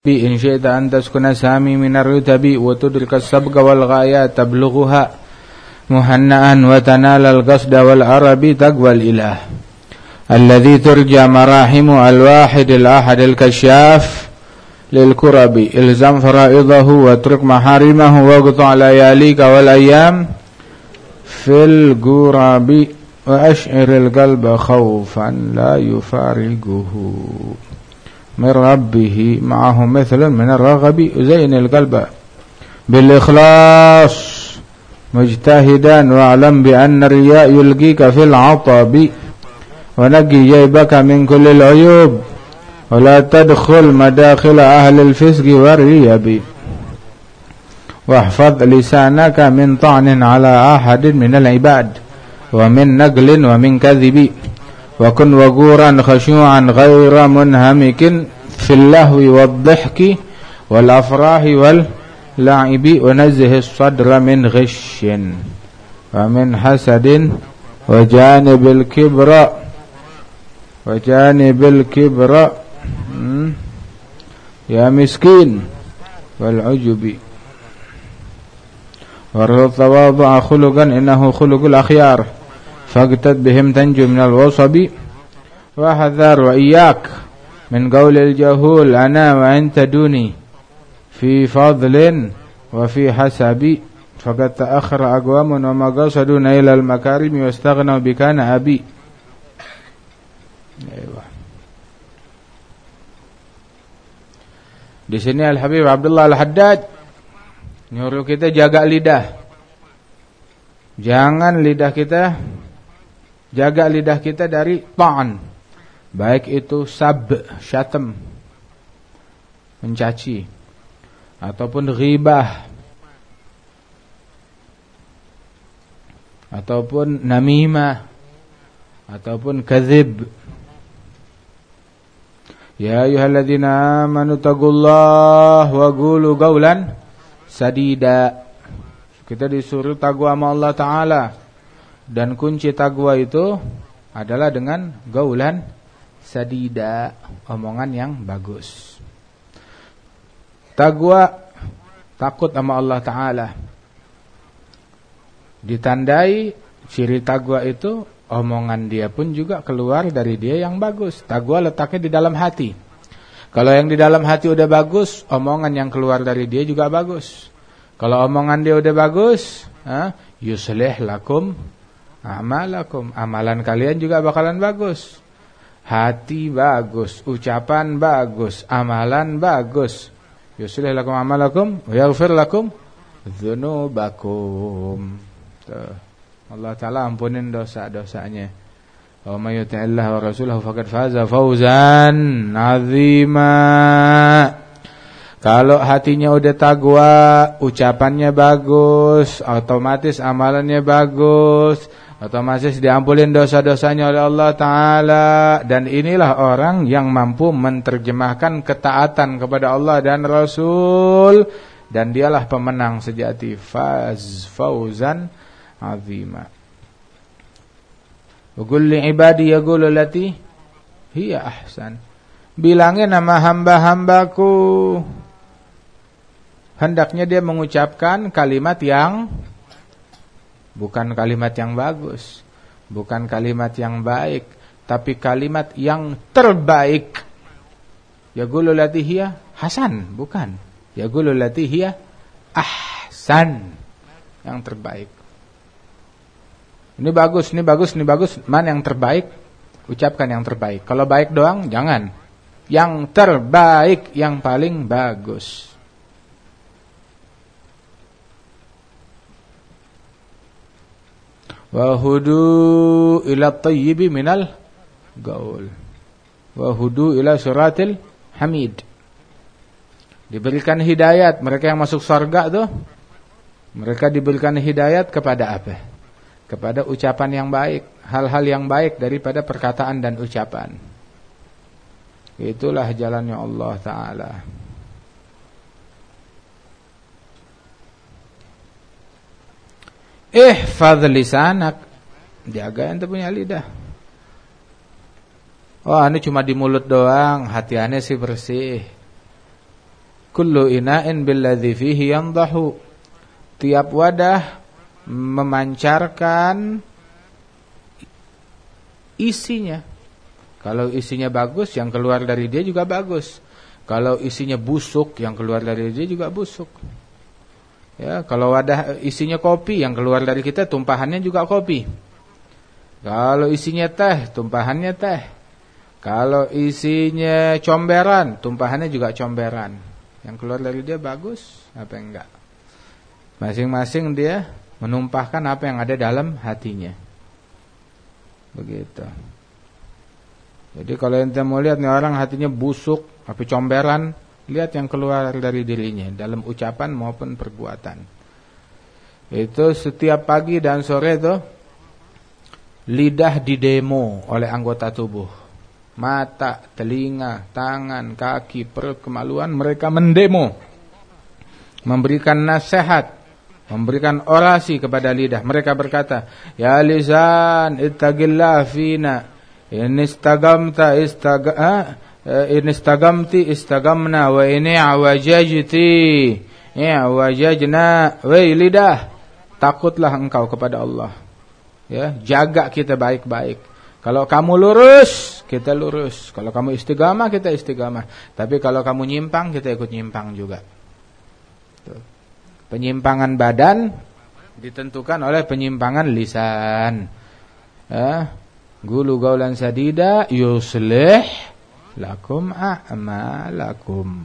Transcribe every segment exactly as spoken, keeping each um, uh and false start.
إن شئت أن تسكن سامي من الرتب وتدرك السبق والغايات تبلغها مهنئا وتنال القصد والعرب تقوى الإله الذي ترجى مراحم الواحد الأحد الكشاف للكرب إلزم فرائضه واترك محارمه واقطع لياليك والأيام في القرب وأشعر القلب خوفا لا يفارقه من ربه معه مثل من الرغب زين القلب بالإخلاص مجتهدا واعلم بأن الرياء يلقيك في العطب ونقي جيبك من كل العيوب ولا تدخل مداخل أهل الفسق والريب واحفظ لسانك من طعن على أحد من العباد ومن نقل ومن كذب وكن وقورا خشوعا غير منهمك في اللهو والضحك والأفراح واللعب ونزه الصدر من غش ومن حسد وجانب الكبر وجانب الكبر يا مسكين والعجب والتواضع خلقا إنه خلق الأخيار فاقتد بهم تنجو من الوصب وحذر وإياك من قول الجهول أنا وأنت دوني في فضل وفي حسب فقد تأخر أقوام وما قصدون إلى المكارم واستغنوا بكان أبي. Di sini Al-Habib Abdullah Al-Haddad nyuruh kita jaga lidah. Jangan lidah kita jaga lidah kita dari ta'an, baik itu sab, syatam, mencaci, ataupun ghibah, ataupun namimah, ataupun kadzib. Ya ayyuhalladzina amanu taqullaha wa qulu qawlan sadida. Kita disuruh takwa sama Allah Ta'ala, dan kunci takwa itu adalah dengan gaulan sadida, omongan yang bagus. Takwa, takut sama Allah Ta'ala, ditandai ciri takwa itu omongan dia pun juga keluar dari dia yang bagus. Takwa letaknya di dalam hati. Kalau yang di dalam hati udah bagus, omongan yang keluar dari dia juga bagus. Kalau omongan dia udah bagus, ha, yuslih lakum amalakum, amalan kalian juga bakalan bagus. Hati bagus, ucapan bagus, amalan bagus. Yuslih lakum amalakum wa yaghfir lakum dzunubakum. Tuh. Allah Ta'ala ampunin dosa-dosanya. Wa may yuti'illah wa rasulahu faqad faza fawzan 'azima. Kalau hatinya udah takwa, ucapannya bagus, otomatis amalannya bagus, otomatis diampunin dosa-dosanya oleh Allah Ta'ala. Dan inilah orang yang mampu menerjemahkan ketaatan kepada Allah dan Rasul, dan dialah pemenang sejati. Faz fauzan azima. Wa qul li ibadi yaqulu allati hiya ahsan. Bilangin nama hamba-hambaku, hendaknya dia mengucapkan kalimat yang bukan kalimat yang bagus, bukan kalimat yang baik, tapi kalimat yang terbaik. Yaqulu allati hiya hasan, bukan. Yaqulu allati hiya ahsan, yang terbaik. Ini bagus, ini bagus, ini bagus. Mana yang terbaik? Ucapkan yang terbaik. Kalau baik doang, jangan. Yang terbaik, yang paling bagus. Wa hudu ila tayyibi minal gaul. Wa hudu ila suratil hamid. Diberikan hidayat. Mereka yang masuk surga tuh, mereka diberikan hidayat kepada apa? Kepada ucapan yang baik, hal-hal yang baik daripada perkataan dan ucapan. Itulah jalannya Allah Ta'ala. Ihfadz lisanak, jaga ente punya lidah. Oh, ini cuma di mulut doang, hati aneh sih bersih. kullu ina'in billadhi fihi yandahu. Tiap wadah memancarkan isinya. Kalau isinya bagus, yang keluar dari dia juga bagus. Kalau isinya busuk, yang keluar dari dia juga busuk. Ya, kalau wadah isinya kopi, yang keluar dari kita tumpahannya juga kopi. Kalau isinya teh, tumpahannya teh. Kalau isinya comberan, tumpahannya juga comberan. Yang keluar dari dia bagus, apa enggak? Masing-masing dia menumpahkan apa yang ada dalam hatinya. Begitu. Jadi kalau ente mau lihat nih orang hatinya busuk, tapi comberan, lihat yang keluar dari dirinya dalam ucapan maupun perbuatan. Itu setiap pagi dan sore itu lidah didemo oleh anggota tubuh. Mata, telinga, tangan, kaki, perut, kemaluan, mereka mendemo. Memberikan nasihat, memberikan orasi kepada lidah. Mereka berkata, ya lisan ittaqillah fina, in istagamta istaga in istagamti istagamna, wa in i'wajajti i'wajajna. Wahai lidah, takutlah engkau kepada Allah. Ya, jaga kita baik-baik. Kalau kamu lurus, kita lurus. Kalau kamu istiqamah, kita istiqamah. Tapi kalau kamu nyimpang, kita ikut nyimpang juga. Tuh. Penyimpangan badan ditentukan oleh penyimpangan lisan. Ya. Gulu gaulan sadida yuslih lakum a'malakum.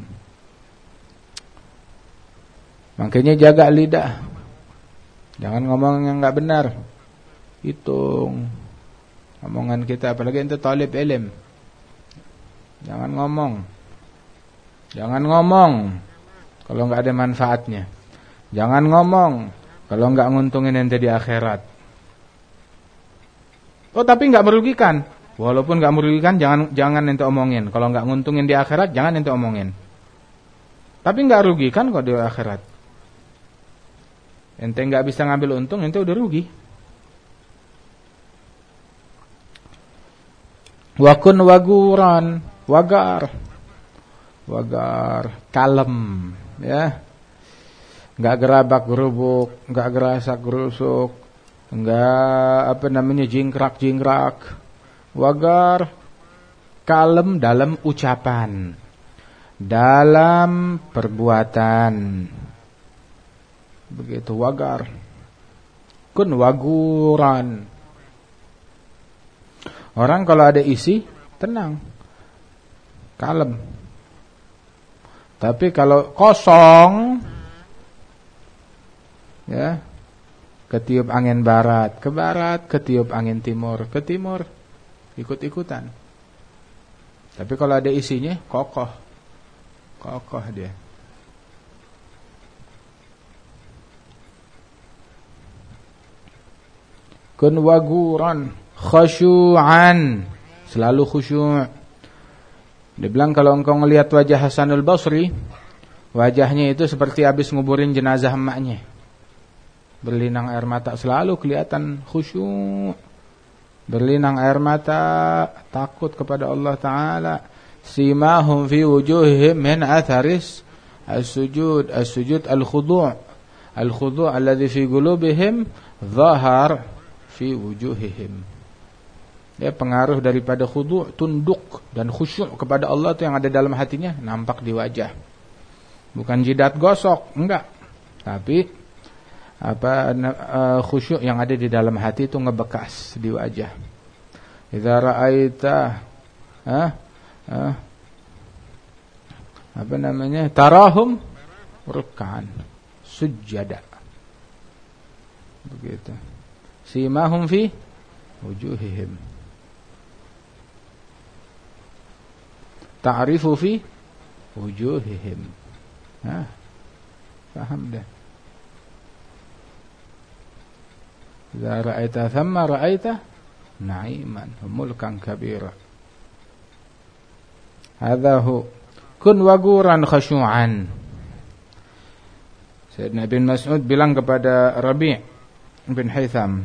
Makanya jaga lidah. Jangan ngomong yang enggak benar. Hitung omongan kita, apalagi ente talib ilm. Jangan ngomong. Jangan ngomong kalau enggak ada manfaatnya. Jangan ngomong kalau enggak nguntungin ente di akhirat. Oh, tapi enggak merugikan. Walaupun enggak merugikan, jangan jangan ente omongin. Kalau enggak nguntungin di akhirat, jangan ente omongin. Tapi enggak rugikan kok di akhirat. Ente enggak bisa ngambil untung, ente udah rugi. Wakun waguran, wagar, wagar, kalem, ya, nggak gerabak gerubuk, nggak gerasak gerusuk, nggak apa namanya jingkrak jingkrak, wagar, kalem dalam ucapan, dalam perbuatan, begitu wagar, kun waguran. Orang kalau ada isi, tenang, kalem. Tapi kalau kosong, ya, ketiup angin barat, ke barat, ketiup angin timur, ke timur, ikut-ikutan. Tapi kalau ada isinya, kokoh, kokoh dia. Kun waguran, khusyu'an, selalu khusyuk. Dia bilang kalau engkau ngelihat wajah Hasanul Basri, wajahnya itu seperti habis nguburin jenazah emaknya. Berlinang air mata, selalu kelihatan khusyuk. Berlinang air mata, takut kepada Allah Ta'ala. Simahum fi wujuhihim min atharis as-sujud, as-sujud al-khudu'. Al-khudu' alladhi fi qulubihim zahar fi wujuhihim. Ya, pengaruh daripada khudu', tunduk dan khusyuk kepada Allah itu yang ada dalam hatinya nampak di wajah. Bukan jidat gosok, enggak. Tapi apa uh, khusyuk yang ada di dalam hati itu ngebekas di wajah. Idza ra'aita ah, ah, apa namanya? Tarahum ruk'an sujada. Begitu. Simahum fi wujuhihim. Ta'rifu fi wujuhihim. Hah? Paham dah. Idza ra'aita thamma ra'aita na'iman mulkan kabira. Hadza hu kun waguran khusyu'an. Sayyidina bin Mas'ud bilang kepada Rabi' bin Haytham,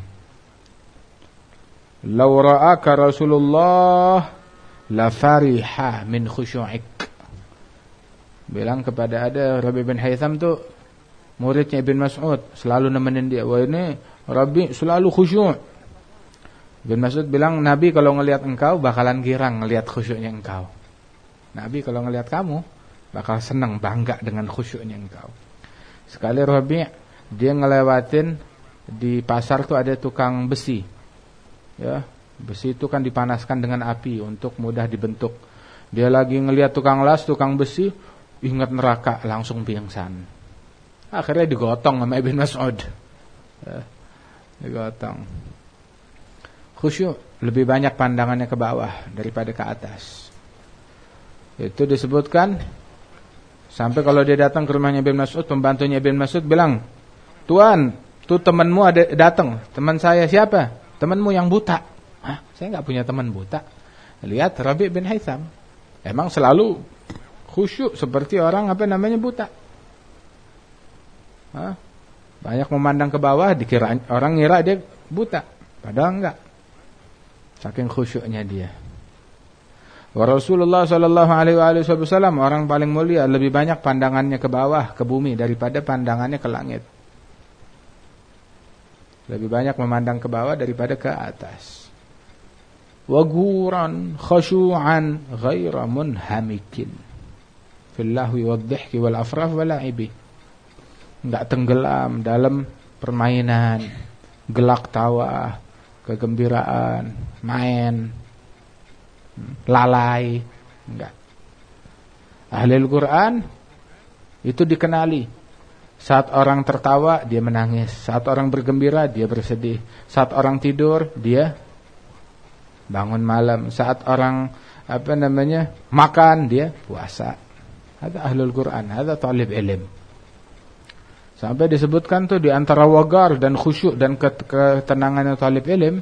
"Law ra'aka Rasulullah la fariha min khusyu'ik." bilang kepada ada Rabi bin Haytham tuh muridnya Ibn Mas'ud, selalu nemenin dia. Wah ini Rabi selalu khusyuk. Ibn Mas'ud bilang, Nabi kalau ngelihat engkau bakalan girang ngelihat khusyuknya engkau. Nabi kalau ngelihat kamu bakal senang, bangga dengan khusyuknya engkau. Sekali Rabi dia ngelewatin di pasar tuh ada tukang besi. Ya, besi itu kan dipanaskan dengan api untuk mudah dibentuk. Dia lagi ngelihat tukang las, tukang besi, ingat neraka, langsung pingsan. Akhirnya digotong sama Ibn Mas'ud. Ya, digotong. Khusyuk, lebih banyak pandangannya ke bawah daripada ke atas. Itu disebutkan sampai kalau dia datang ke rumahnya Ibn Mas'ud, pembantunya Ibn Mas'ud bilang, Tuan, tuh temanmu ada datang. Teman saya siapa? Temanmu yang buta. Hah? Saya nggak punya teman buta. Lihat Rabi bin Haytham, emang selalu khusyuk seperti orang apa namanya buta. Hah? Banyak memandang ke bawah, dikira orang ngira dia buta, padahal enggak. Saking khusyuknya dia. Wa Rasulullah sallallahu alaihi wasallam orang paling mulia lebih banyak pandangannya ke bawah, ke bumi daripada pandangannya ke langit. Lebih banyak memandang ke bawah daripada ke atas. Waguran khashu'an ghaira munhamikin fil lahwi wadh-dhihki wal afraf wal la'ibi. Enggak tenggelam dalam permainan, gelak tawa, kegembiraan, main, lalai, enggak. Ahli Al-Qur'an itu dikenali. Saat orang tertawa, dia menangis. Saat orang bergembira, dia bersedih. Saat orang tidur, dia bangun malam. Saat orang apa namanya makan, dia puasa. Ada ahlul Quran, ada talib ilm. Sampai disebutkan tuh di antara wagar dan khusyuk dan ketenangannya talib ilm,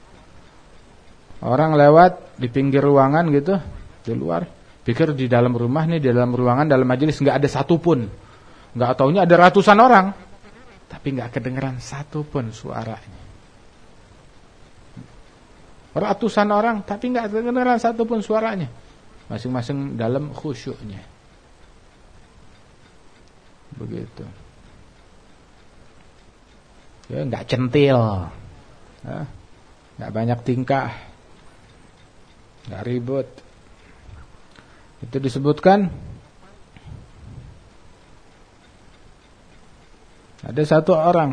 orang lewat di pinggir ruangan gitu, di luar, pikir di dalam rumah nih, di dalam ruangan, dalam majelis nggak ada satupun. Nggak taunya ada ratusan orang, tapi nggak kedengeran satu pun suaranya. Ratusan orang, tapi nggak kedengeran satu pun suaranya. Masing-masing dalam khusyuknya. Begitu. Ya, nggak centil, ya, nggak banyak tingkah, nggak ribut. Itu disebutkan. Ada satu orang,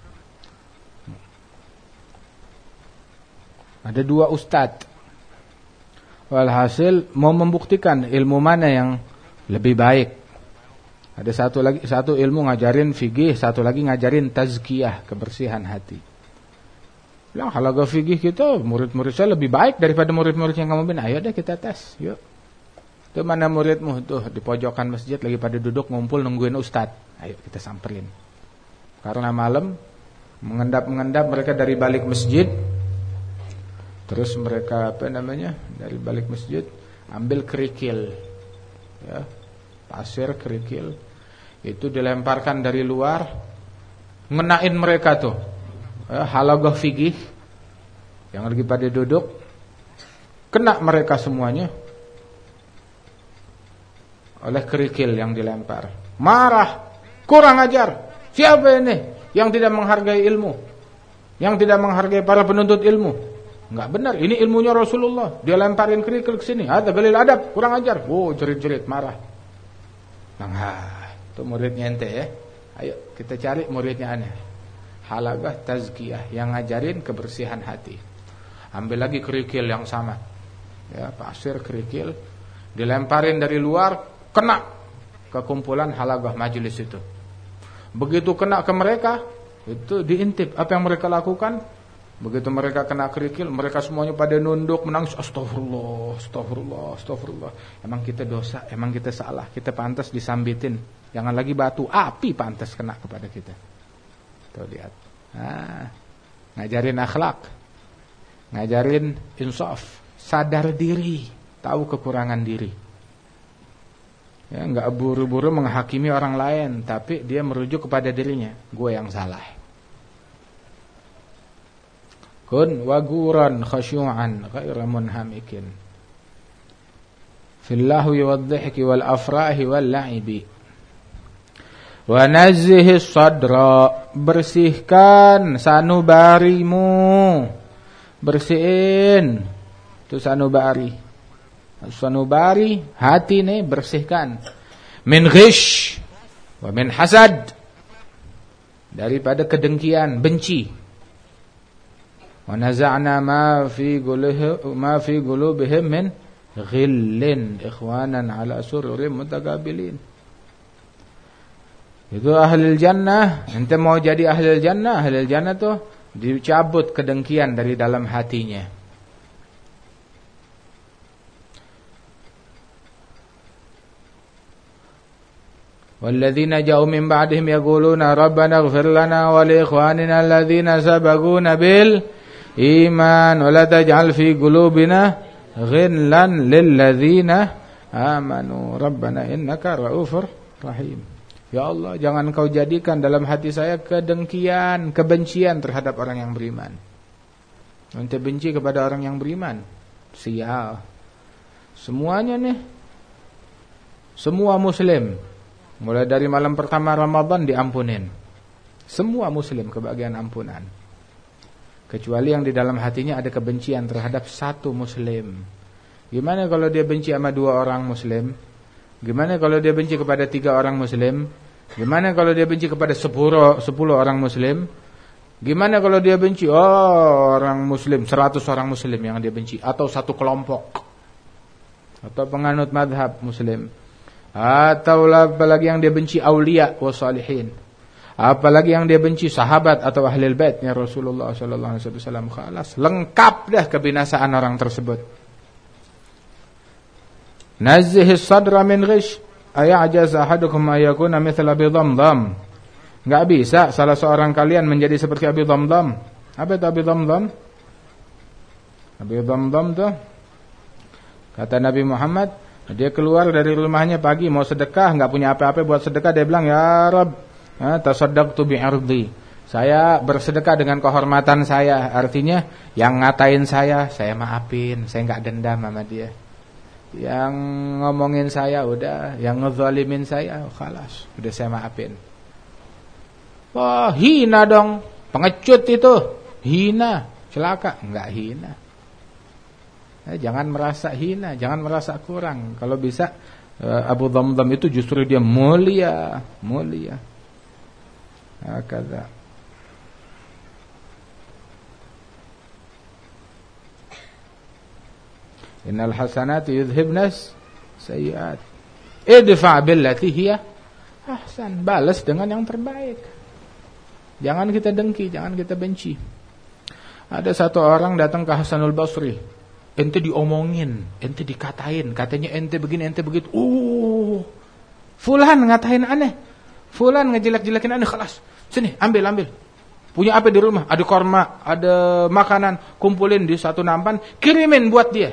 ada dua ustadz. Walhasil mau membuktikan ilmu mana yang lebih baik. Ada satu lagi, satu ilmu ngajarin fikih, satu lagi ngajarin tazkiyah, kebersihan hati. Bilang halaga fikih kita, murid-murid saya lebih baik daripada murid-murid yang kamu bina. Ayo deh kita tes, yuk. Itu mana muridmu tuh di pojokan masjid lagi pada duduk ngumpul nungguin ustadz. Ayo kita samperin. Karena malam mengendap-mengendap mereka dari balik masjid. Terus mereka apa namanya? Dari balik masjid ambil kerikil. Ya, pasir kerikil. Itu dilemparkan dari luar, ngenain mereka tuh. Ya, halaqah fikih yang lagi pada duduk, kena mereka semuanya oleh kerikil yang dilempar. Marah, kurang ajar. Siapa ini yang tidak menghargai ilmu, yang tidak menghargai para penuntut ilmu? Enggak benar, ini ilmunya Rasulullah. Dia lemparin kerikil ke sini. Ada galil adab, kurang ajar. Oh, jerit-jerit marah. Nah, itu muridnya ente ya. Ayo kita cari muridnya aneh. Halaqah tazkiyah yang ngajarin kebersihan hati. Ambil lagi kerikil yang sama. Ya, pasir kerikil dilemparin dari luar, kena ke kumpulan halaqah majelis itu. Begitu kena ke mereka, itu diintip apa yang mereka lakukan. Begitu mereka kena kerikil, mereka semuanya pada nunduk menangis, astagfirullah, astagfirullah, astagfirullah. Emang kita dosa, emang kita salah, kita pantas disambitin. Jangan lagi batu, api pantas kena kepada kita. Tuh lihat. Nah, ngajarin akhlak, ngajarin insaf, sadar diri, tahu kekurangan diri. Ya, enggak buru-buru menghakimi orang lain, tapi dia merujuk kepada dirinya. Gue yang salah. Kun waguran khasyu'an ghaira munhamikin fil lahwi wadh-dhihki wal afrahi wal la'ibi. Wa nazzihi sadra, bersihkan sanubarimu, bersihin itu sanubari. Sanubari hati nih, bersihkan. Min ghish wa min hasad, daripada kedengkian, benci. Wa naza'na ma fi qulubihim ma fi qulubihim min ghillin ikhwanan ala sururin mutaqabilin. Itu ahlul jannah. Ente mau jadi ahlul jannah, ahlul jannah tuh dicabut kedengkian dari dalam hatinya. Walladzina ja'u min ba'dihim yaquluna rabbana ighfir lana wa li ikhwanina alladzina sabaquna bil iman wa la taj'al fi qulubina ghillan lil ladzina amanu rabbana innaka ra'ufur rahim. Ya Allah, jangan kau jadikan dalam hati saya kedengkian, kebencian terhadap orang yang beriman. Ente benci kepada orang yang beriman, sial. Semuanya nih, semua muslim, mulai dari malam pertama Ramadan diampunin. Semua muslim kebagian ampunan. Kecuali yang di dalam hatinya ada kebencian terhadap satu muslim. Gimana kalau dia benci sama dua orang muslim? Gimana kalau dia benci kepada tiga orang muslim? Gimana kalau dia benci kepada sepuluh, sepuluh orang muslim? Gimana kalau dia benci oh, orang muslim, seratus orang muslim yang dia benci, atau satu kelompok, atau penganut madhab muslim, atau apalagi yang dia benci aulia wa salihin, apalagi yang dia benci sahabat atau ahlul baitnya Rasulullah sallallahu alaihi wasallam. Khalas, lengkap dah kebinasaan orang tersebut. Nazzihis sadra min ghish ayajaz ahadukum ayakuna mithla Abi Dhamdham. Enggak bisa salah seorang kalian menjadi seperti Abi Dhamdham. Apa itu Abi Dhamdham? Abi Dhamdham tuh kata Nabi Muhammad, dia keluar dari rumahnya pagi mau sedekah, enggak punya apa-apa buat sedekah, dia bilang, "Ya Rabb, tasaddaqtu bi 'irdi." Saya bersedekah dengan kehormatan saya, artinya yang ngatain saya, saya maafin, saya enggak dendam sama dia. Yang ngomongin saya udah, yang ngezalimin saya, oh, khalas, udah saya maafin. Wah, hina dong, pengecut itu, hina, celaka, enggak hina. Eh, jangan merasa hina, jangan merasa kurang. Kalau bisa Abu Dhamdham itu justru dia mulia, mulia. Hakadha. Innal hasanati yudhibnas sayyi'at. Idfa' billati hiya ahsan. Balas dengan yang terbaik. Jangan kita dengki, jangan kita benci. Ada satu orang datang ke Hasanul Basri. Ente diomongin, ente dikatain, katanya ente begini, ente begitu. Uh, fulan ngatain aneh. Fulan ngejelek-jelekin aneh, khalas. Sini, ambil, ambil. Punya apa di rumah? Ada korma, ada makanan, kumpulin di satu nampan, kirimin buat dia.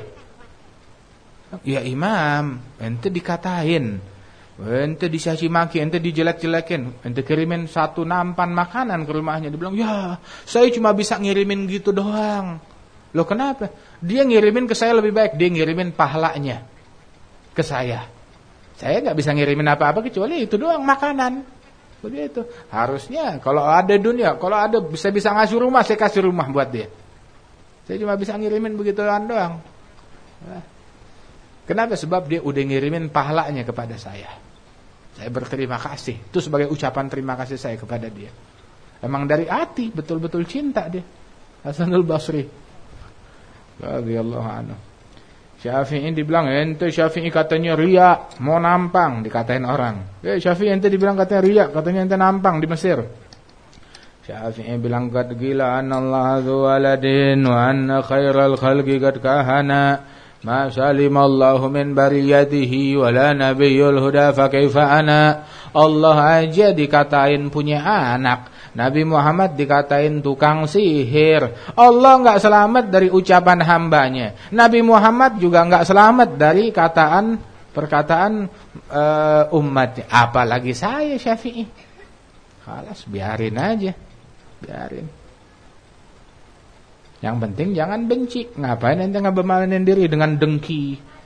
Ya imam, ente dikatain, ente dicaci maki, ente dijelek-jelekin, ente kirimin satu nampan makanan ke rumahnya. Dia bilang, ya saya cuma bisa ngirimin gitu doang. Loh kenapa? Dia ngirimin ke saya lebih baik, dia ngirimin pahalanya ke saya. Saya gak bisa ngirimin apa-apa kecuali itu doang, makanan. Begitu. Harusnya kalau ada dunia, kalau ada bisa-bisa ngasih rumah, saya kasih rumah buat dia. Saya cuma bisa ngirimin begituan doang. Nah. Kenapa? Sebab dia udah ngirimin pahalanya kepada saya. Saya berterima kasih. Itu sebagai ucapan terima kasih saya kepada dia. Emang dari hati, betul-betul cinta dia. Hasanul Basri radhiyallahu anhu. Syafi'i dibilang, ente Syafi'i katanya riya, mau nampang, dikatain orang. Eh Syafi'i ente dibilang katanya riya, katanya ente nampang di Mesir. Syafi'i bilang, qad gila anallahu dzu waladin wa anna khairal khalqi qad kahana. Ma salimallahu min bariyatihi wala nabiyyul huda fa kaifa ana. Allah aja dikatain punya anak, Nabi Muhammad dikatain tukang sihir. Allah enggak selamat dari ucapan hambanya, Nabi Muhammad juga enggak selamat dari kataan perkataan uh, umatnya. Apalagi saya Syafi'i. Khalas, biarin aja. Biarin. Yang penting jangan benci. Ngapain ente ngebemanin diri dengan dengki,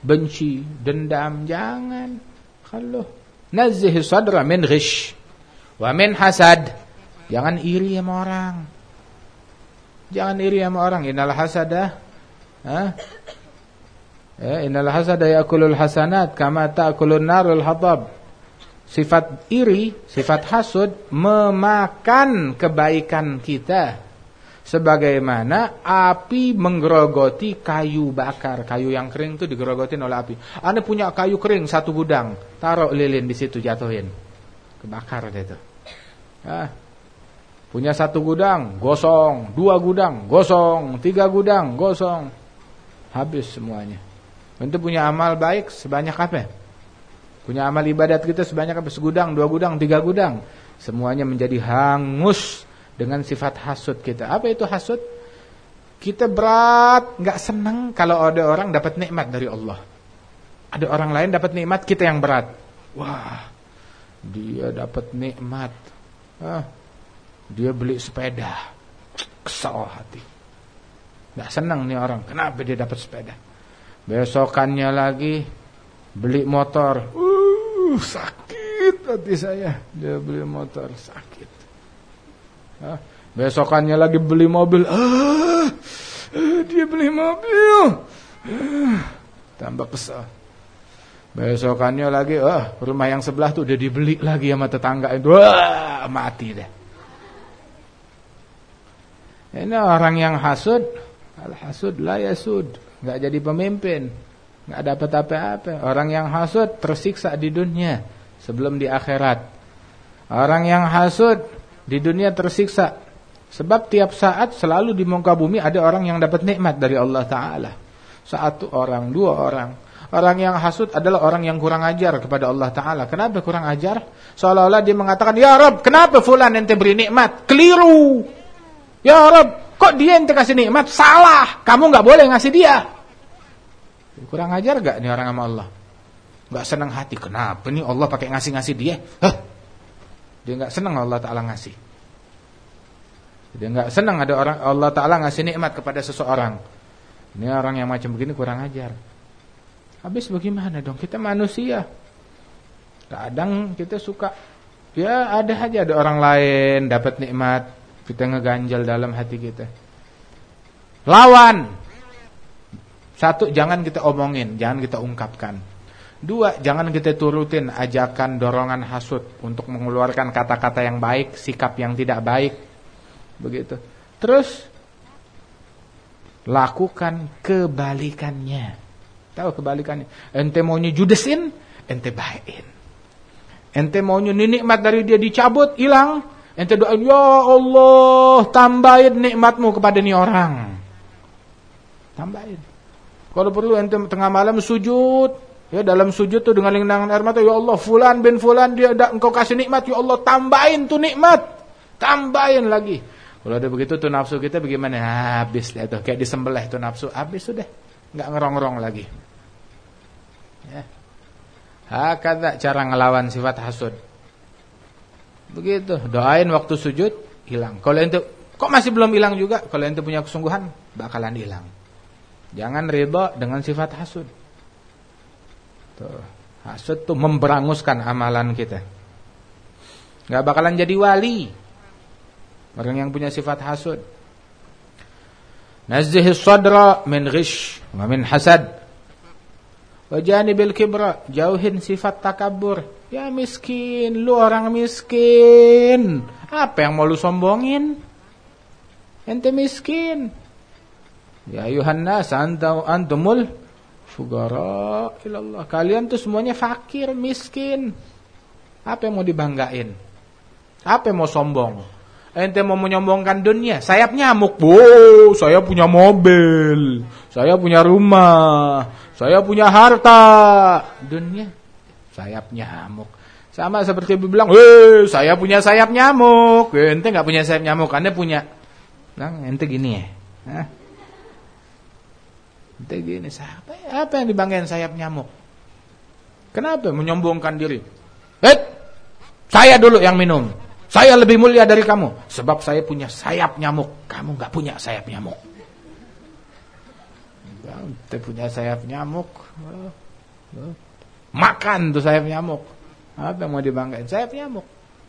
benci, dendam, jangan. Kalau nazih sadra min ghish wa min hasad. Jangan iri sama orang. Jangan iri sama orang. Innal hasada ha? Ya, innal hasada ya'kulul hasanat kama ta'kulun narul hatab. Sifat iri, sifat hasud memakan kebaikan kita sebagaimana api menggerogoti kayu bakar. Kayu yang kering itu digerogotin oleh api. Anda punya kayu kering satu gudang, taruh lilin di situ, jatuhin, kebakar dia itu. Ah. Punya satu gudang, gosong. Dua gudang, gosong. Tiga gudang, gosong. Habis semuanya. Itu punya amal baik sebanyak apa? Punya amal ibadat kita sebanyak apa? Segudang, dua gudang, tiga gudang. Semuanya menjadi hangus dengan sifat hasud kita. Apa itu hasud? Kita berat, gak senang kalau ada orang dapat nikmat dari Allah. Ada orang lain dapat nikmat, kita yang berat. Wah, dia dapat nikmat. Ah, dia beli sepeda. Kesal hati. Gak senang nih orang. Kenapa dia dapat sepeda? Besokannya lagi beli motor. Uh, sakit hati saya. Dia beli motor, sakit. Ah, besokannya lagi beli mobil. Ah, dia beli mobil. Ah, tambah kesal. Besokannya lagi, ah, rumah yang sebelah tuh udah dibeli lagi sama tetangga itu. Wah, mati deh. Ini orang yang hasud, al-hasud la yasud, enggak jadi pemimpin, enggak dapat apa-apa. Orang yang hasud tersiksa di dunia sebelum di akhirat. Orang yang hasud di dunia tersiksa sebab tiap saat selalu di muka bumi ada orang yang dapat nikmat dari Allah Ta'ala. Satu orang, dua orang. Orang yang hasud adalah orang yang kurang ajar kepada Allah Ta'ala. Kenapa kurang ajar? Seolah-olah dia mengatakan, ya Rabb, kenapa fulan ente beri nikmat? Keliru. Ya Rabb, kok dia ente kasih nikmat? Salah, kamu gak boleh ngasih dia. Kurang ajar gak nih orang sama Allah? Gak senang hati. Kenapa nih Allah pakai ngasih-ngasih dia? Hah? Dia gak senang Allah Ta'ala ngasih. Dia gak senang ada orang Allah Ta'ala ngasih nikmat kepada seseorang. Ini orang yang macam begini kurang ajar. Habis bagaimana dong? Kita manusia. Kadang kita suka, ya ada aja ada orang lain dapat nikmat, kita ngeganjal dalam hati kita. Lawan. Satu, jangan kita omongin, jangan kita ungkapkan. Dua, jangan kita turutin ajakan dorongan hasud untuk mengeluarkan kata-kata yang baik, sikap yang tidak baik. Begitu. Terus lakukan kebalikannya. Tahu kebalikannya? Ente maunya judesin, ente baikin. Ente maunya nikmat dari dia dicabut, hilang, ente doain, ya Allah, tambahin nikmatmu kepada ni orang. Tambahin. Kalau perlu ente tengah malam sujud, ya dalam sujud tuh dengan lindangan air mata, ya Allah, fulan bin fulan dia ada engkau kasih nikmat, ya Allah, tambahin tuh nikmat. Tambahin lagi. Kalau ada begitu tuh nafsu kita bagaimana? Habis deh tuh, kayak disembelih tuh nafsu, habis sudah. Enggak ngerong-ngerong lagi. Ya. Hakadha cara ngelawan sifat hasud. Begitu, doain waktu sujud hilang. Kalau ente kok masih belum hilang juga, kalau ente punya kesungguhan bakalan hilang. Jangan ridha dengan sifat hasud. Tuh, hasud tuh memberanguskan amalan kita. Enggak bakalan jadi wali orang yang punya sifat hasud. Nazzihis sadra min ghish wa min hasad. Wa janibil kibra, jauhin sifat takabur. Ya miskin, lu orang miskin. Apa yang mau lu sombongin? Ente miskin. Ya ayuhan nas anta antumul fuqara ilallah. Kalian tuh semuanya fakir, miskin. Apa yang mau dibanggain? Apa yang mau sombong? Ente mau menyombongkan dunia, sayap nyamuk. Wow, saya punya mobil, saya punya rumah, saya punya harta. Dunia sayap nyamuk. Sama seperti bilang, "Eh, saya punya sayap nyamuk." Ente enggak punya sayap nyamuk, Anda punya. Nah, ente gini ya. Hah? Ente gini, siapa? Apa yang dibanggain sayap nyamuk? Kenapa menyombongkan diri? Eh, saya dulu yang minum. Saya lebih mulia dari kamu sebab saya punya sayap nyamuk. Kamu enggak punya sayap nyamuk. Ente punya sayap nyamuk. Makan tuh sayap nyamuk. Apa yang mau dibanggain? Sayap nyamuk.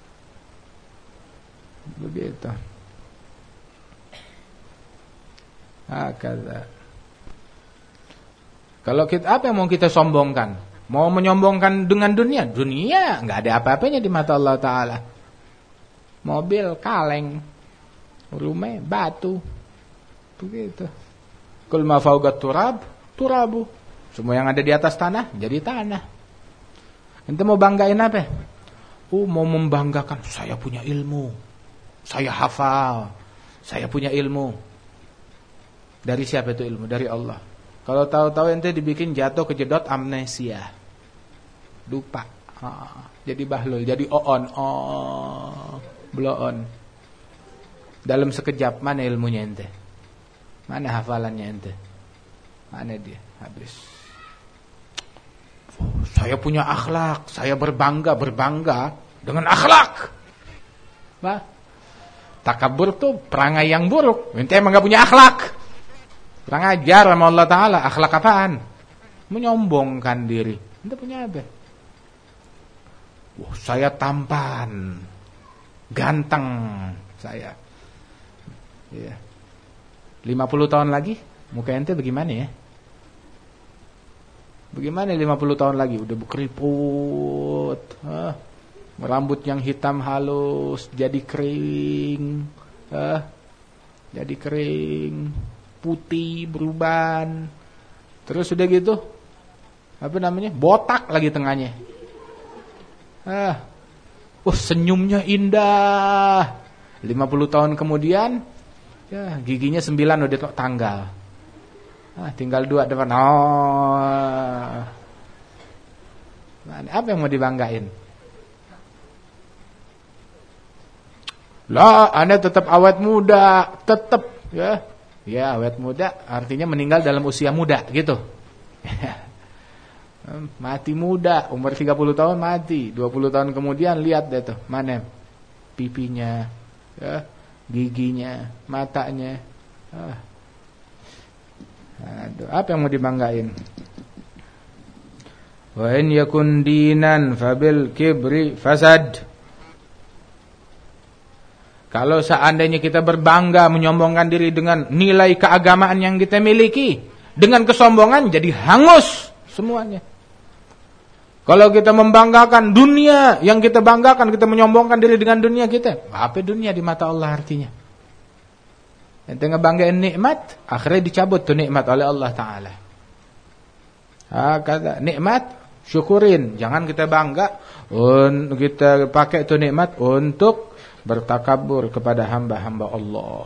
Begitu. Hakadha. Kalau kita, apa yang mau kita sombongkan? Mau menyombongkan dengan dunia? Dunia nggak ada apa-apanya di mata Allah Ta'ala. Mobil, kaleng, rumah, batu. Begitu. Kul ma fawqa turab, turabu. Semua yang ada di atas tanah, jadi tanah. Ente mau banggain apa? Oh, mau membanggakan, saya punya ilmu. Saya hafal. Saya punya ilmu. Dari siapa itu ilmu? Dari Allah. Kalau tahu-tahu ente dibikin jatuh kejedot amnesia. Lupa. Ha, jadi bahlul, jadi oon. Oh, bloon. Dalam sekejap mana ilmunya ente? Mana hafalannya ente? Mana dia? Habis. Oh, saya punya akhlak, saya berbangga, berbangga dengan akhlak. Bah, takabur tuh perangai yang buruk. Ente emang gak punya akhlak. Kurang ajar sama Allah Ta'ala. Akhlak apaan? Menyombongkan diri. Ente punya apa? Wah, saya tampan, ganteng saya. Iya. lima puluh tahun lagi muka ente bagaimana ya? Bagaimana lima puluh tahun lagi? Udah berkeriput, ah, rambut yang hitam halus jadi kering, ah, jadi kering, putih beruban. Terus udah gitu, apa namanya? Botak lagi tengahnya. Ah, oh, senyumnya indah. lima puluh tahun kemudian, ya giginya sembilan udah tanggal. Ah, tinggal dua depan. Oh. Nah, apa yang mau dibanggain? Lah, Anda tetap awet muda, tetap ya. Ya, awet muda artinya meninggal dalam usia muda gitu. Mati muda, umur tiga puluh tahun mati, dua puluh tahun kemudian lihat deh tuh, mana pipinya, ya, giginya, matanya. Ah. Aduh, apa yang mau dibanggain? Wa in yakun dinan fabil kibri fasad. Kalau seandainya kita berbangga menyombongkan diri dengan nilai keagamaan yang kita miliki, dengan kesombongan jadi hangus semuanya. Kalau kita membanggakan dunia, yang kita banggakan, kita menyombongkan diri dengan dunia kita, apa dunia di mata Allah artinya? Ente ngebanggain nikmat, akhirnya dicabut tuh nikmat oleh Allah Ta'ala. Ah, kata nikmat, syukurin. Jangan kita bangga, un, kita pakai tuh nikmat untuk bertakabur kepada hamba-hamba Allah.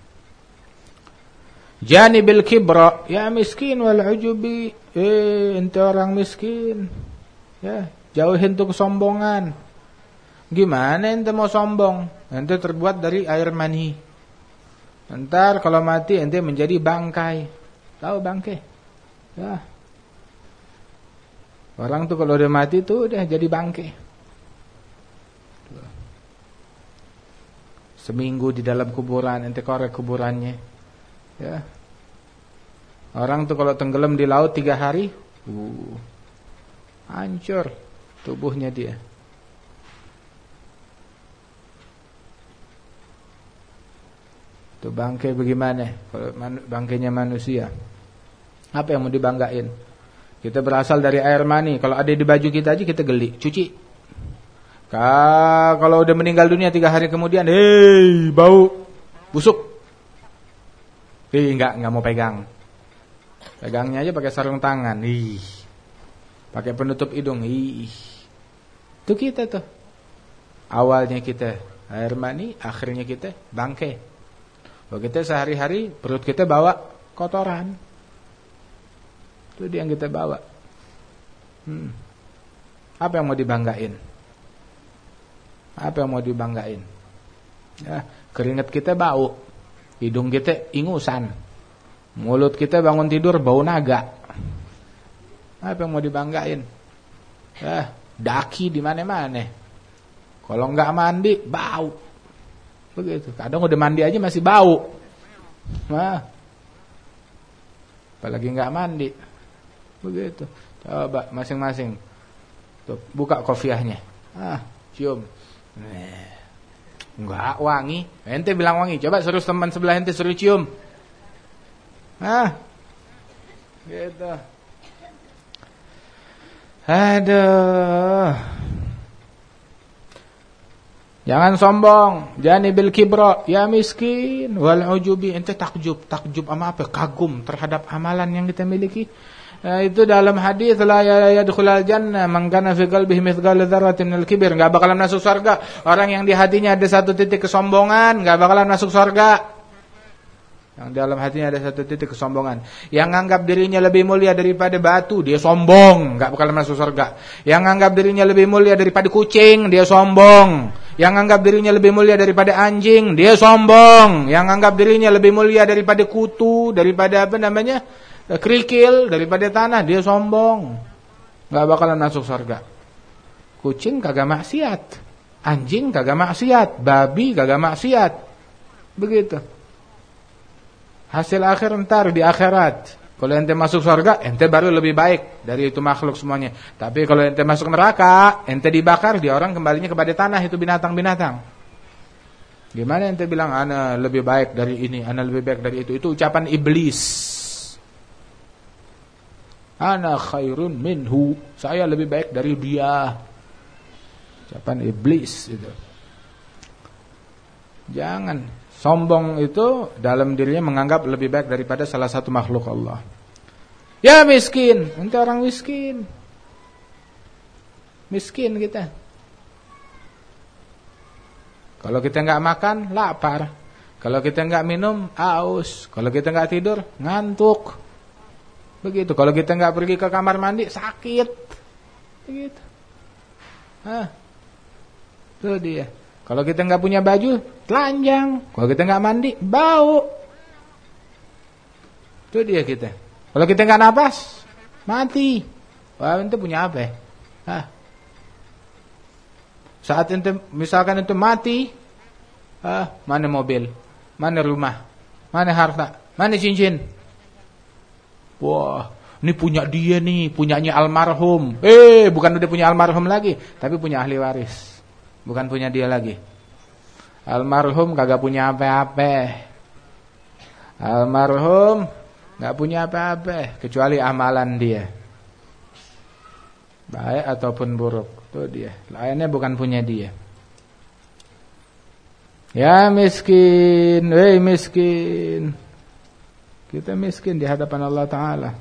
Janibil kibra, ya miskin wal ujubi. Eh, ente orang miskin. Ya, jauhin tuh kesombongan. Gimana ente mau sombong? Ente terbuat dari air mani. Ntar kalau mati ente menjadi bangkai. Tahu bangkai? Ya. Orang tuh kalau udah mati tuh udah jadi bangkai. Seminggu di dalam kuburan, ente korek kuburannya. Ya. Orang tuh kalau tenggelam di laut tiga hari, uh, hancur tubuhnya dia. Tuh bangkai bagaimana? Kalau bangkainya manusia, apa yang mau dibanggain? Kita berasal dari air mani. Kalau ada di baju kita aja kita geli, cuci. Kalau udah meninggal dunia tiga hari kemudian, hei bau, busuk. Hei enggak, enggak mau pegang. Pegangnya aja pakai sarung tangan. Ih. Pakai penutup hidung. Ih. Itu kita tuh. Awalnya kita air mani, akhirnya kita bangkai. Kalau kita sehari-hari perut kita bawa kotoran. Itu dia yang kita bawa. Hmm. Apa yang mau dibanggain? Apa yang mau dibanggain? Ya, keringat kita bau, hidung kita ingusan, mulut kita bangun tidur bau naga. Apa yang mau dibanggain? Ya, daki di mana-mana. Kalau nggak mandi bau. Begitu. Kadang udah mandi aja masih bau. Nah, apalagi nggak mandi. Begitu. Coba masing-masing. Tuh, buka kofiahnya. Ah, cium. Enggak wangi. Ente bilang wangi. Coba suruh teman sebelah ente suruh cium. Ah. Gitu. Aduh. Jangan sombong, jani bil kibra, ya miskin, wal ujubi, ente takjub, takjub sama apa? Kagum terhadap amalan yang kita miliki. Nah, itu dalam hadis la yadkhulul jannah man kana fi qalbihi mithqal dzarratin minal kibir, enggak bakalan masuk surga orang yang di hatinya ada satu titik kesombongan, enggak bakalan masuk surga. Yang dalam hatinya ada satu titik kesombongan. Yang anggap dirinya lebih mulia daripada batu, dia sombong, enggak bakal masuk surga. Yang anggap dirinya lebih mulia daripada kucing, dia sombong. Yang anggap dirinya lebih mulia daripada anjing, dia sombong. Yang anggap dirinya lebih mulia daripada kutu, daripada apa namanya? Kerikil, daripada tanah, dia sombong. Enggak bakalan masuk surga. Kucing kagak maksiat, anjing kagak maksiat, babi kagak maksiat. Begitu. Hasil akhir ntar di akhirat. Kalau ente masuk surga, ente baru lebih baik dari itu makhluk semuanya. Tapi kalau ente masuk neraka, ente dibakar, dia orang kembalinya kepada tanah, itu binatang-binatang. Gimana ente bilang ana lebih baik dari ini, ana lebih baik dari itu? Itu ucapan iblis. Ana khairun minhu, saya lebih baik dari dia. Ucapan iblis itu. Jangan. Sombong itu dalam dirinya menganggap lebih baik daripada salah satu makhluk Allah. Ya miskin, ente orang miskin. Miskin kita. Kalau kita enggak makan, lapar. Kalau kita enggak minum, haus. Kalau kita enggak tidur, ngantuk. Begitu. Kalau kita enggak pergi ke kamar mandi, sakit. Begitu. Hah. Itu dia. Kalau kita nggak punya baju, telanjang. Kalau kita nggak mandi, bau. Itu dia kita. Kalau kita nggak napas, mati. Wah, ente punya apa ya? Hah? Saat ente, misalkan ente mati, ah, mana mobil, mana rumah, mana harta, mana cincin? Wah, ini punya dia nih, punyanya almarhum. Eh, bukan udah punya almarhum lagi, tapi punya ahli waris. Bukan punya dia lagi. Almarhum kagak punya apa-apa. Almarhum gak punya apa-apa kecuali amalan dia, baik ataupun buruk. Itu dia. Lainnya bukan punya dia. Ya miskin, weh miskin. Kita miskin di hadapan Allah Ta'ala.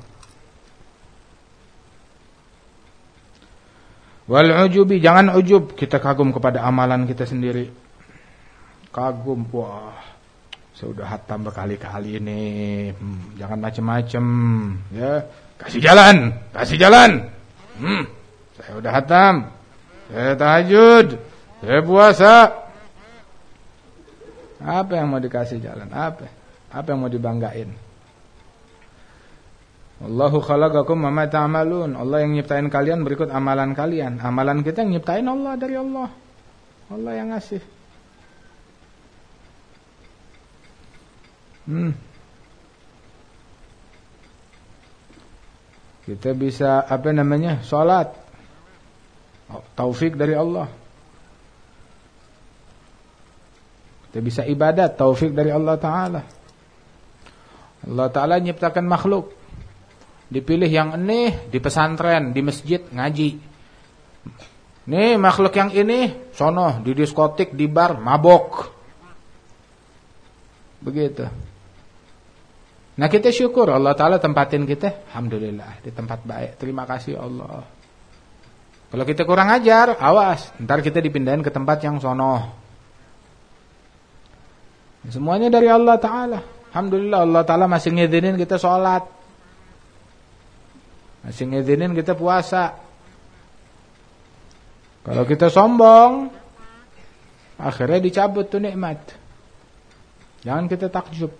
Wal ujubi, jangan ujub, kita kagum kepada amalan kita sendiri. Kagum, wah, saya udah hatam berkali-kali ini. Hmm, jangan macem-macem, ya. Kasih jalan, kasih jalan. Hmm, saya udah hatam, saya tahajud, saya puasa. Apa yang mau dikasih jalan? Apa? Apa yang mau dibanggain? Allahu khalaqakum wa ma ta'malun. Allah yang nyiptain kalian berikut amalan kalian. Amalan kita yang nyiptain Allah, dari Allah. Allah yang ngasih. Hmm. Kita bisa apa namanya? Salat. Taufik dari Allah. Kita bisa ibadat, taufik dari Allah Ta'ala. Allah Ta'ala nyiptakan makhluk. Dipilih yang ini di pesantren, di masjid ngaji. Nih makhluk yang ini sono di diskotik, di bar mabok. Begitu. Nah kita syukur Allah Ta'ala tempatin kita, alhamdulillah di tempat baik. Terima kasih Allah. Kalau kita kurang ajar, awas, ntar kita dipindahin ke tempat yang sono. Semuanya dari Allah Ta'ala. Alhamdulillah Allah Ta'ala masih ngizinin kita sholat, masih ngizinin kita puasa. Kalau kita sombong, akhirnya dicabut tuh nikmat. Jangan kita takjub.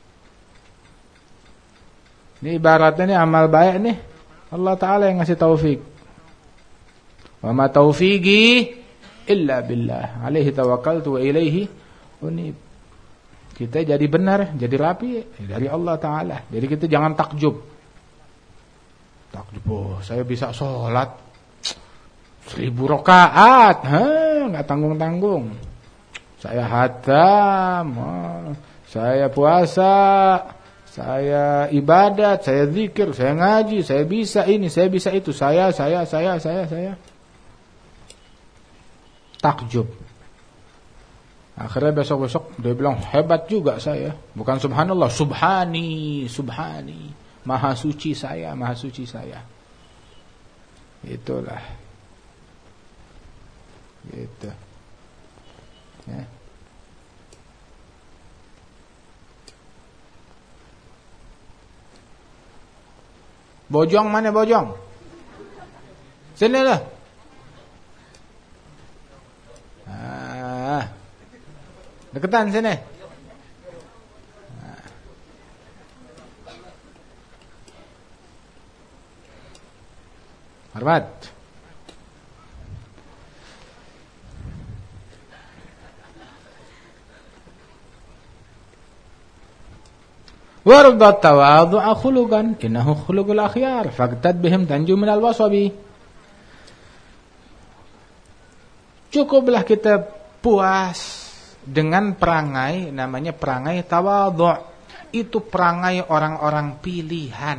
Ini ibaratnya nih amal baik nih, Allah Ta'ala yang ngasih taufik. Wa ma taufiqi illa billah, alaihi tawakkaltu wa ilaihi unib. Kita jadi benar, jadi rapi dari Allah Ta'ala. Jadi kita jangan takjub. Takjub, oh, saya bisa sholat seribu rakaat, nggak tanggung-tanggung. Saya hatam, oh, saya puasa, saya ibadat, saya zikir, saya ngaji, saya bisa ini, saya bisa itu, saya, saya, saya, saya, saya. Takjub. Akhirnya besok-besok dia bilang hebat juga saya. Bukan subhanallah, subhani, subhani. Maha suci saya, maha suci saya. Itulah. Gitu. Ya. Bojong mana bojong? Sini lah. Ah. Deketan sini. Ah. Hormat. Warda tawadhu'a khuluqan innahu khuluqul akhyar faqtad bihim tanju minal wasabi. Cukuplah kita puas dengan perangai namanya perangai tawadhu'. Itu perangai orang-orang pilihan.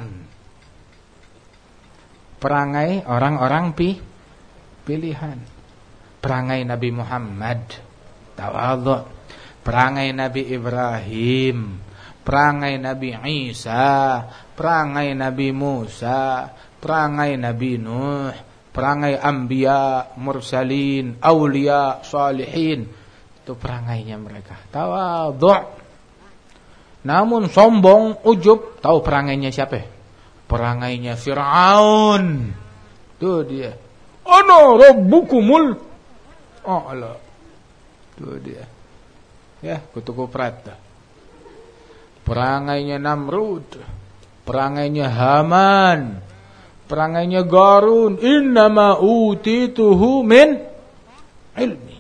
Perangai orang-orang pi pilihan. Perangai Nabi Muhammad tawadhu'. Perangai Nabi Ibrahim, perangai Nabi Isa, perangai Nabi Musa, perangai Nabi Nuh, perangai anbiya, mursalin, aulia, salihin. Itu perangainya mereka. Tawadhu'. Namun sombong, ujub, tahu perangainya siapa? Perangainya Fir'aun. Itu dia. Ana rabbukumul a'la. Itu dia. Ya, kutu kuprat. Perangainya Namrud, perangainya Haman, perangainya Qarun. Innama utituhu min ilmi.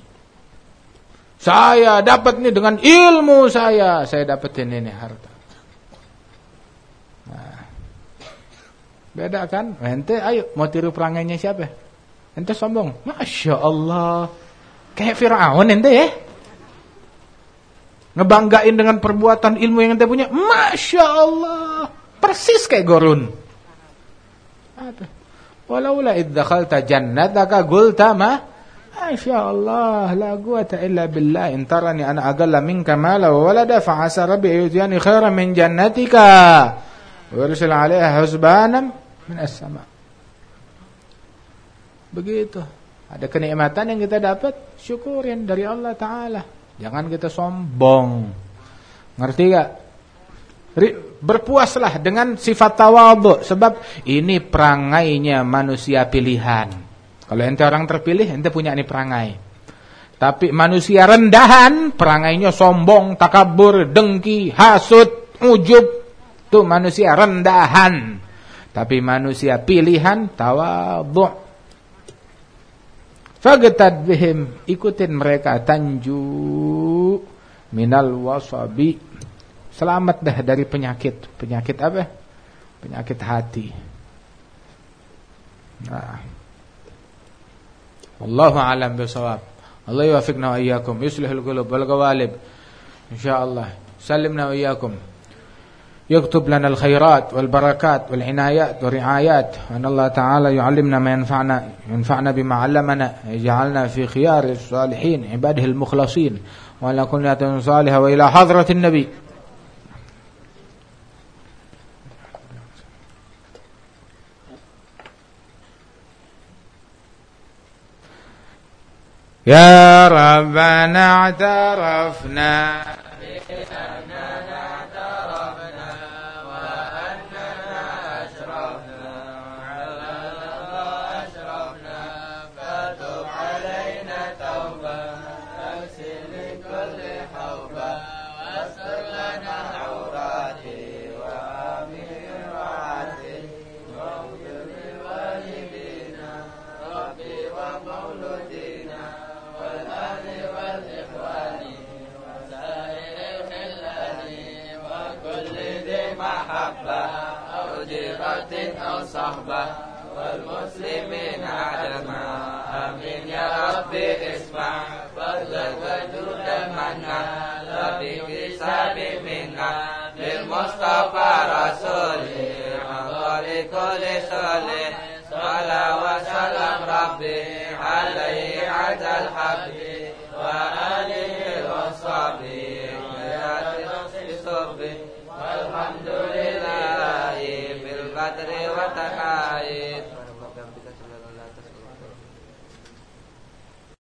Saya dapat ini dengan ilmu saya. Saya dapetin ini harta. Nah, beda kan? Ente ayo mau tiru perangainya siapa? Ente sombong. Masya Allah. Kayak Fir'aun ente ya. Ngebanggain dengan perbuatan ilmu yang ente punya. Masya Allah. Persis kayak Qarun. Apa? Walaula idh dakhalta jannataka qulta ma Masya Allah la quwata illa billah in tarani ana aqalla minka mala wa walada fa asa rabbi yutiyani khairan min jannatika wa yursil 'alaiha husbanan min as-sama. Begitu. Ada kenikmatan yang kita dapat, syukurin dari Allah Ta'ala. Jangan kita sombong. Ngerti gak? Berpuaslah dengan sifat tawadhu. Sebab ini perangainya manusia pilihan. Kalau ente orang terpilih, ente punya ini perangai. Tapi manusia rendahan, perangainya sombong, takabur, dengki, hasud, ujub. Itu manusia rendahan. Tapi manusia pilihan, tawadhu. Fagtad bihim, ikutin mereka, tanju minal wasabi. Selamat dah dari penyakit. Penyakit apa? Penyakit hati. Nah. Wallahu a'lam bishawab. Allah yuwaffiqna wa iyyakum, yuslihul qulub wal qawalib. Insyaallah. Sallimna wa iyyakum. يكتب لنا الخيرات والبركات والعنايات والرعايات وأن الله تعالى يعلمنا ما ينفعنا ينفعنا بما علمنا يجعلنا في خيار الصالحين عباده المخلصين وعلى كل صالحة وإلى حضرة النبي. يا ربنا اعترفنا ومولودينا والأهل والإخوان وسائر ummatin aw sahbah wal muslimin ajma amin ya rabbi isma' fadlal wadud dan manna rabbi kisabi minna bil mustafa rasulih afdali kulli salih salam wa salam rabbi alaihi ajal habbi wa alihi wa sahbihi walhamdulillahi bil qadri wa ta'ala